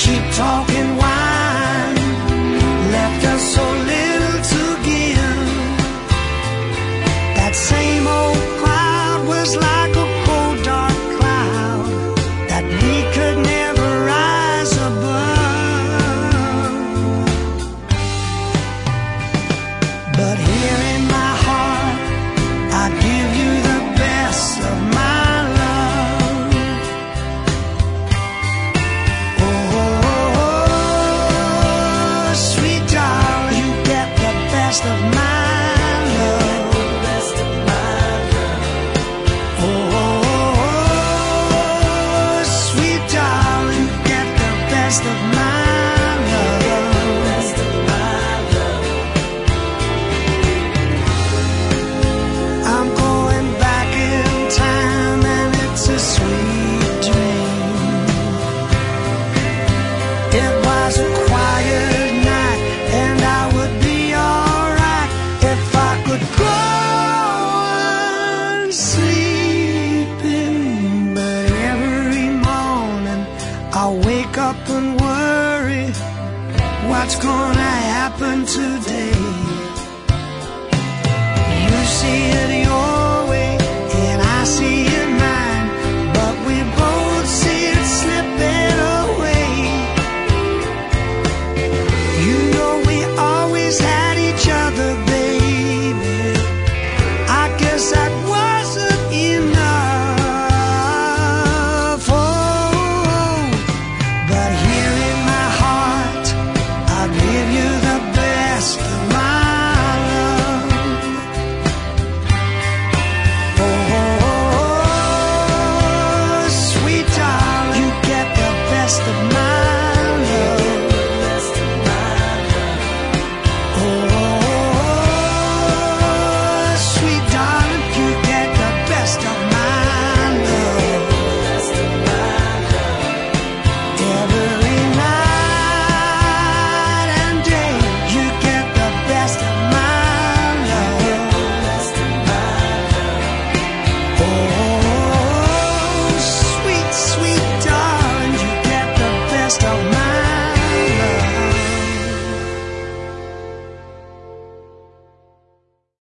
cheap talking wine left us so little to give. That same old crowd was like a cold dark cloud that we could never rise above. But here in my heart I give you the best of my love. Oh, sweet darling, you get the best of my love. Oh, sweet darling, you get the best of my love. I'm going back in time and it's a sweet dream. It was a quiet night and I would be alright if I could go on sleeping. But every morning I wake up and worry what's gonna happen today.